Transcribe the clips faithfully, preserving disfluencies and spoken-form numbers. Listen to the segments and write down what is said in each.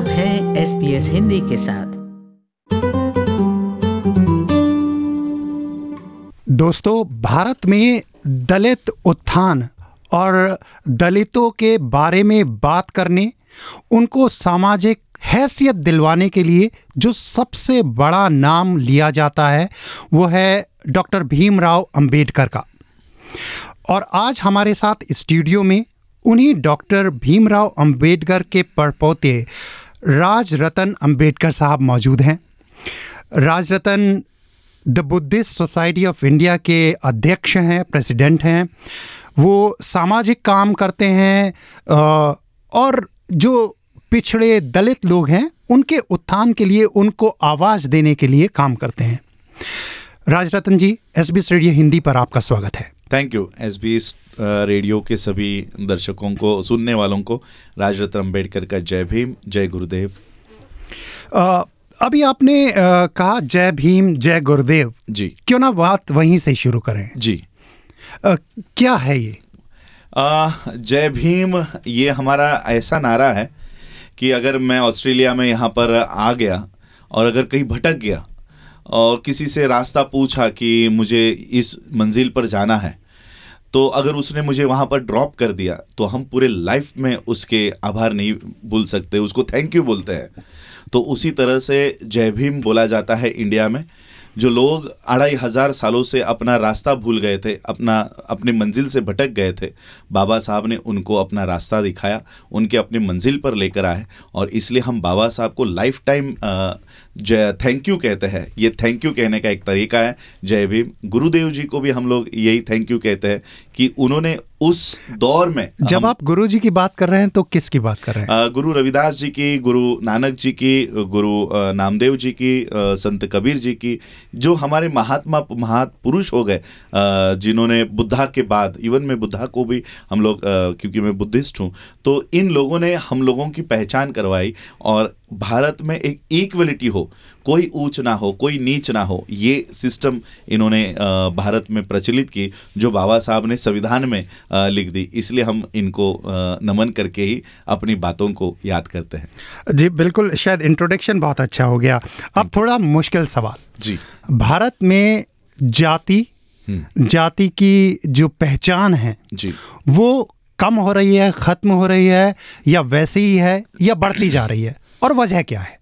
आप हैं S B S Hindi के साथ। दोस्तों, भारत में दलित उत्थान और दलितों के बारे में बात करने, उनको सामाजिक हैसियत दिलवाने के लिए जो सबसे बड़ा नाम लिया जाता है वो है डॉक्टर भीमराव अंबेडकर का। और आज हमारे साथ स्टूडियो में उन्हीं डॉक्टर भीमराव अंबेडकर के परपोते राजरतन अंबेडकर साहब मौजूद हैं। Rajratan the Buddhist society of India के अध्यक्ष हैं, प्रेसिडेंट हैं। वो सामाजिक काम करते हैं और जो पिछड़े दलित लोग हैं उनके उत्थान के लिए, उनको आवाज़ देने के लिए काम करते हैं। Rajratan ji, S B S radio Hindi पर आपका स्वागत है। Thank you. S B S radio के सभी दर्शकों को, सुनने वालों को राजरतन अंबेडकर का जय भीम, जय गुरुदेव। आ, अभी आपने आ, कहा जय भीम, जय गुरुदेव जी। क्यों ना बात वहीं से शुरू करें। जी। आ, क्या है ये आ, जय भीम? ये हमारा ऐसा नारा है कि अगर मैं ऑस्ट्रेलिया में यहाँ पर आ गया और अगर कहीं भटक गया और किसी से रास्ता पूछा कि मुझे इस मंजिल पर जाना है, तो अगर उसने मुझे वहाँ पर ड्रॉप कर दिया तो हम पूरे लाइफ में उसके आभार नहीं भूल सकते, उसको थैंक यू बोलते हैं। तो उसी तरह से जय भीम बोला जाता है इंडिया में। जो लोग अढ़ाई हज़ार सालों से अपना रास्ता भूल गए थे, अपना अपनी मंजिल से भटक गए थे, बाबा साहब ने उनको अपना रास्ता दिखाया, उनके अपनी मंजिल पर लेकर आए। और इसलिए हम बाबा साहब को लाइफ टाइम जय थैंक यू कहते हैं। ये थैंक यू कहने का एक तरीका है, जय भीम। गुरुदेव जी को भी हम लोग यही थैंक यू कहते हैं कि उन्होंने उस दौर में, जब आप गुरु जी की बात कर रहे हैं तो किसकी बात कर रहे हैं? गुरु रविदास जी की, गुरु नानक जी की, गुरु नामदेव जी की, संत कबीर जी की, जो हमारे महात्मा महापुरुष हो गए, जिन्होंने बुद्धा के बाद, इवन मैं बुद्धा को भी हम लोग, क्योंकि मैं बुद्धिस्ट हूँ, तो इन लोगों ने हम लोगों की पहचान करवाई और भारत में एक इक्वलिटी हो, कोई ऊंच ना हो, कोई नीच ना हो, ये सिस्टम इन्होंने भारत में प्रचलित की, जो बाबा साहब ने संविधान में लिख दी। इसलिए हम इनको नमन करके ही अपनी बातों को याद करते हैं। जी बिल्कुल, शायद इंट्रोडक्शन बहुत अच्छा हो गया। अब थोड़ा मुश्किल सवाल। जी। भारत में जाति जाति की जो पहचान है जी, वो कम हो रही है, खत्म हो रही है, या वैसे ही है, या बढ़ती जा रही है, और वजह क्या है?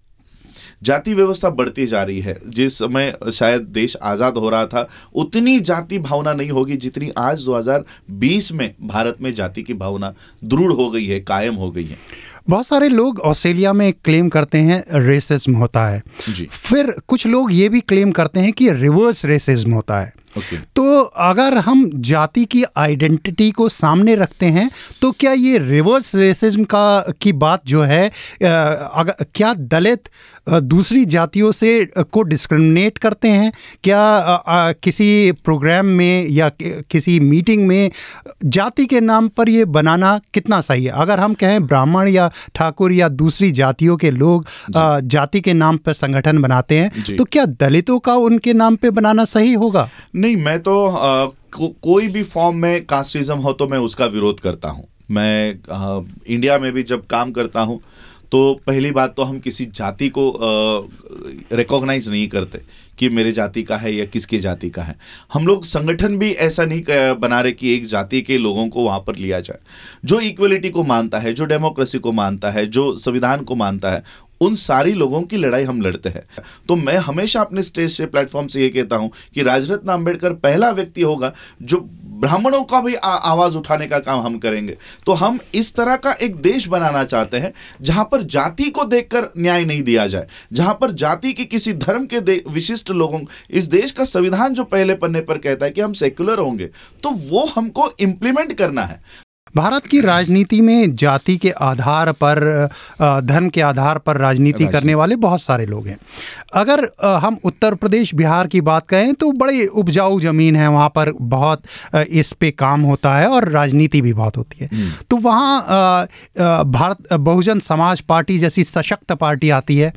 जाति व्यवस्था बढ़ती जा रही है। जिस समय शायद देश आज़ाद हो रहा था, उतनी जाति भावना नहीं होगी जितनी आज दो हज़ार बीस में भारत में जाति की भावना दृढ़ हो गई है, कायम हो गई है। बहुत सारे लोग ऑस्ट्रेलिया में क्लेम करते हैं रेसिज्म होता है जी। फिर कुछ लोग ये भी क्लेम करते हैं कि रिवर्स रेसिज्म होता है। Okay. तो अगर हम जाति की आइडेंटिटी को सामने रखते हैं तो क्या ये रिवर्स रेसिज्म का की बात जो है, अगर क्या दलित दूसरी जातियों से को डिस्क्रिमिनेट करते हैं? क्या आ, आ, किसी प्रोग्राम में या किसी मीटिंग में जाति के नाम पर ये बनाना कितना सही है? अगर हम कहें ब्राह्मण या ठाकुर या दूसरी जातियों के लोग आ, जाति के नाम पर संगठन बनाते हैं, तो क्या दलितों का उनके नाम पे बनाना सही होगा? नहीं, मैं तो आ, को, कोई भी फॉर्म में कास्टिज्म हो तो मैं उसका विरोध करता हूँ। मैं आ, इंडिया में भी जब काम करता हूँ तो पहली बात तो हम किसी जाति को रिकॉग्नाइज नहीं करते कि मेरे जाति का है या किसके जाति का है। हम लोग संगठन भी ऐसा नहीं बना रहे कि एक जाति के लोगों को वहाँ पर लिया जाए। जो इक्वलिटी को मानता है, जो डेमोक्रेसी को मानता है, जो संविधान को मानता है, उन सारी लोगों की लड़ाई हम लड़ते हैं। तो मैं हमेशा अपने स्टेज से, प्लेटफॉर्म से ये कहता हूं कि राजरत्न अंबेडकर पहला व्यक्ति होगा जो ब्राह्मणों का भी आ, आवाज उठाने का काम हम करेंगे। तो हम इस तरह का एक देश बनाना चाहते हैं जहां पर जाति को देखकर न्याय नहीं दिया जाए, जहां पर जाति की किसी धर्म के विशिष्ट लोगों, इस देश का संविधान जो पहले पन्ने पर कहता है कि हम सेक्युलर होंगे, तो वो हमको इम्प्लीमेंट करना है। भारत की राजनीति में जाति के आधार पर, धर्म के आधार पर राजनीति करने वाले बहुत सारे लोग हैं। अगर हम उत्तर प्रदेश, बिहार की बात करें तो बड़ी उपजाऊ ज़मीन है, वहाँ पर बहुत इस पे काम होता है और राजनीति भी बहुत होती है। तो वहाँ भारत बहुजन समाज पार्टी जैसी सशक्त पार्टी आती है,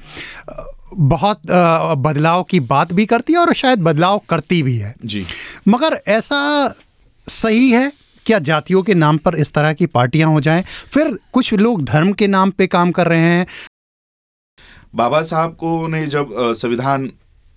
बहुत बदलाव की बात भी करती है और शायद बदलाव करती भी है जी। मगर ऐसा सही है क्या जातियों के नाम पर इस तरह की पार्टियां हो जाएं? फिर कुछ लोग धर्म के नाम पे काम कर रहे हैं, बाबा साहब को ने जब अ, संविधान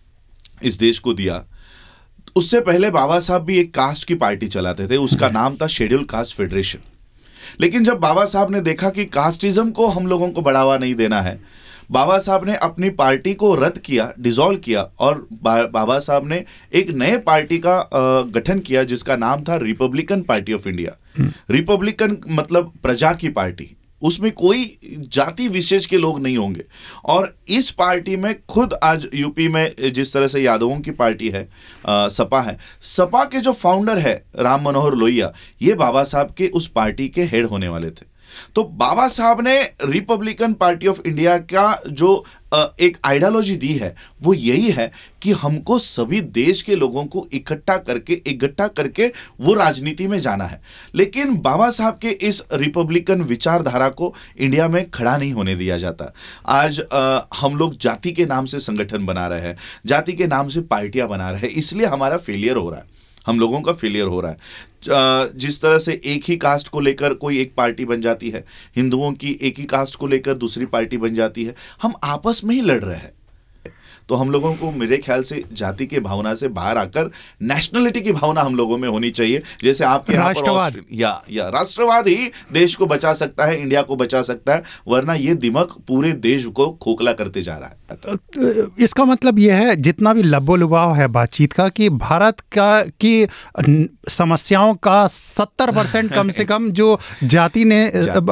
इस देश को दिया, उससे पहले बाबा साहब भी एक कास्ट की पार्टी चलाते थे, उसका नाम था शेड्यूल कास्ट फेडरेशन। लेकिन जब बाबा साहब ने देखा कि कास्टिज्म को हम लोगों को बढ़ावा नहीं देना है, बाबा साहब ने अपनी पार्टी को रद्द किया, डिसॉल्व किया, और बा, बाबा साहब ने एक नए पार्टी का अ, गठन किया जिसका नाम था republican party of India. Republican मतलब प्रजा की पार्टी, उसमें कोई जाति विशेष के लोग नहीं होंगे। और इस पार्टी में खुद आज यूपी में जिस तरह से यादवों की पार्टी है, आ, सपा है, सपा के जो फाउंडर है राम मनोहर लोहिया, ये बाबा साहब के उस पार्टी के हेड होने वाले थे। तो बाबा साहब ने रिपब्लिकन पार्टी ऑफ इंडिया का जो एक आइडियोलॉजी दी है वो यही है कि हमको सभी देश के लोगों को इकट्ठा करके इकट्ठा करके वो राजनीति में जाना है। लेकिन बाबा साहब के इस रिपब्लिकन विचारधारा को इंडिया में खड़ा नहीं होने दिया जाता। आज आ, हम लोग जाति के नाम से संगठन बना रहे हैं, जाति के नाम से पार्टियां बना रहे हैं, इसलिए हमारा फेलियर हो रहा है, हम लोगों का फेलियर हो रहा है। जिस तरह से एक ही कास्ट को लेकर कोई एक पार्टी बन जाती है, हिंदुओं की एक ही कास्ट को लेकर दूसरी पार्टी बन जाती है, हम आपस में ही लड़ रहे हैं। तो हम लोगों को मेरे ख्याल से जाति के भावना से बाहर आकर नेशनलिटी की भावना हम लोगों में होनी चाहिए। जैसे आपके राष्ट्रवाद या या राष्ट्रवाद ही देश को बचा सकता है, इंडिया को बचा सकता है, वरना ये दिमाग पूरे देश को खोखला करते जा रहा है। तो इसका मतलब यह है, जितना भी लब्बो लुभाव है बातचीत का, कि भारत का की समस्याओं का सत्तर परसेंट कम से कम जो जाति ने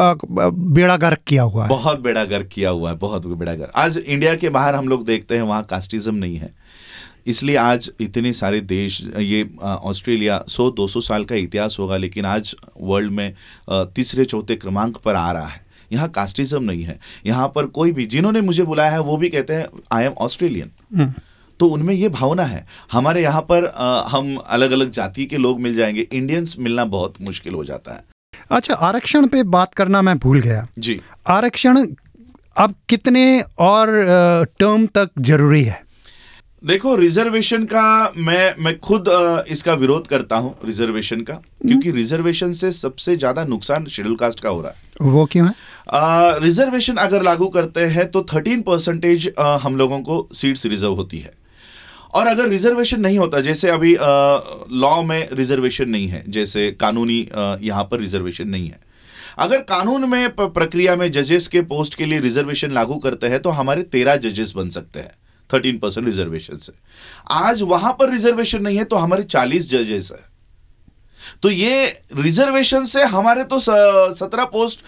बेड़ा गर्क किया हुआ है, बहुत बेड़ा गर्क किया हुआ है, बहुत बेड़ा गर्क। आज इंडिया के बाहर हम लोग देखते हैं वहाँ कास्टिज्म नहीं है, इसलिए आज इतने सारे देश, ये ऑस्ट्रेलिया सौ दो सौ साल का इतिहास होगा लेकिन आज वर्ल्ड में तीसरे चौथे क्रमांक पर आ रहा है। यहाँ कास्टिज्म नहीं है, यहाँ पर कोई भी, जिन्होंने मुझे बुलाया है वो भी कहते हैं आई एम ऑस्ट्रेलियन, तो उनमें ये भावना है। हमारे यहाँ पर आ, हम अलग अलग जाति के लोग मिल जाएंगे, इंडियंस मिलना बहुत मुश्किल हो जाता है। अच्छा, आरक्षण पे बात करना मैं भूल गया जी। आरक्षण अब कितने और टर्म तक जरूरी है? देखो, रिजर्वेशन का मैं मैं खुद इसका विरोध करता हूं, रिजर्वेशन का, क्योंकि रिजर्वेशन से सबसे ज्यादा नुकसान शेड्यूल कास्ट का हो रहा है। वो क्यों है? रिजर्वेशन अगर लागू करते हैं तो थर्टीन परसेंटेज हम लोगों को सीट्स रिजर्व होती है, और अगर रिजर्वेशन नहीं होता, जैसे अभी लॉ में रिजर्वेशन नहीं है, जैसे कानूनी यहाँ पर रिजर्वेशन नहीं है, अगर कानून में प्रक्रिया में जजेस के पोस्ट के लिए रिजर्वेशन लागू करते हैं तो हमारे तेरह जजेस बन सकते हैं थर्टीन परसेंट रिजर्वेशन से। आज वहां पर रिजर्वेशन नहीं है तो हमारे चालीस जजेस है, तो ये रिजर्वेशन से हमारे तो सत्रह पोस्ट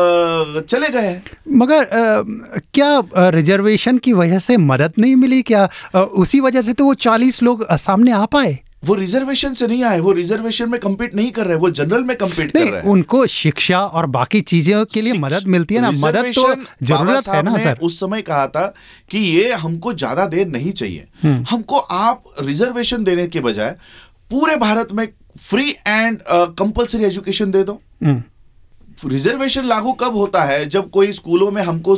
चले गए हैं। मगर आ, क्या रिजर्वेशन की वजह से मदद नहीं मिली क्या? आ, उसी वजह से तो वो चालीस लोग सामने आ पाए। वो रिजर्वेशन से नहीं आए, वो रिजर्वेशन में कम्पीट नहीं कर रहे, वो जनरल में कम्पीट कर रहे हैं। उनको शिक्षा और बाकी चीजों के लिए मदद मिलती है ना, मदद तो जरूरत है ना सर। उस समय कहा था कि ये हमको ज्यादा देर नहीं चाहिए, हमको आप रिजर्वेशन देने के बजाय पूरे भारत में फ्री एंड कंपल्सरी एजुकेशन दे दो। रिजर्वेशन लागू कब होता है? जब कोई स्कूलों में हमको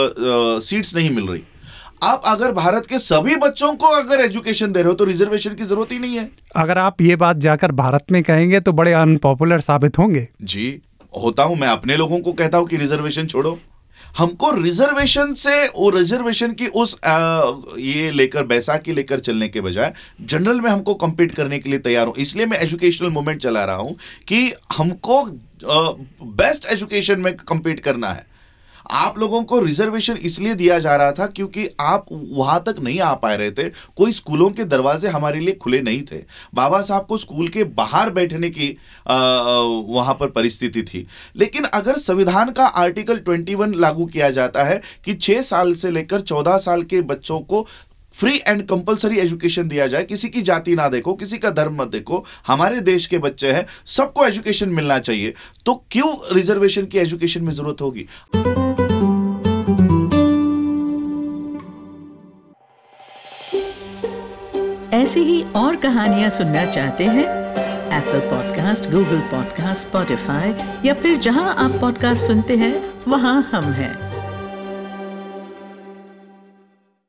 सीट्स नहीं मिल रही। आप अगर भारत के सभी बच्चों को अगर एजुकेशन दे रहे हो तो रिजर्वेशन की जरूरत ही नहीं है। अगर आप ये बात जाकर भारत में कहेंगे तो बड़े अनपॉपुलर साबित होंगे। जी होता हूं, मैं अपने लोगों को कहता हूं कि रिजर्वेशन छोड़ो। हमको रिजर्वेशन से वो रिजर्वेशन की उस आ, ये लेकर बैसाखी लेकर चलने के बजाय जनरल में हमको कम्पीट करने के लिए तैयार हूं। इसलिए मैं एजुकेशनल मूवमेंट चला रहा हूं कि हमको बेस्ट एजुकेशन में कम्पीट करना है। आप लोगों को रिजर्वेशन इसलिए दिया जा रहा था क्योंकि आप वहां तक नहीं आ पा रहे थे, कोई स्कूलों के दरवाजे हमारे लिए खुले नहीं थे। बाबा साहब को स्कूल के बाहर बैठने की आ, वहां पर परिस्थिति थी। लेकिन अगर संविधान का आर्टिकल इक्कीस लागू किया जाता है कि छह साल से लेकर चौदह साल के बच्चों को फ्री एंड कंपलसरी एजुकेशन दिया जाए, किसी की जाति ना देखो, किसी का धर्म मत देखो, हमारे देश के बच्चे हैं, सबको एजुकेशन मिलना चाहिए, तो क्यों रिजर्वेशन की एजुकेशन में जरूरत होगी? ऐसी ही और कहानियां सुनना चाहते हैं? Apple podcast, Google podcast, Spotify या फिर जहां आप पॉडकास्ट सुनते हैं वहां हम हैं।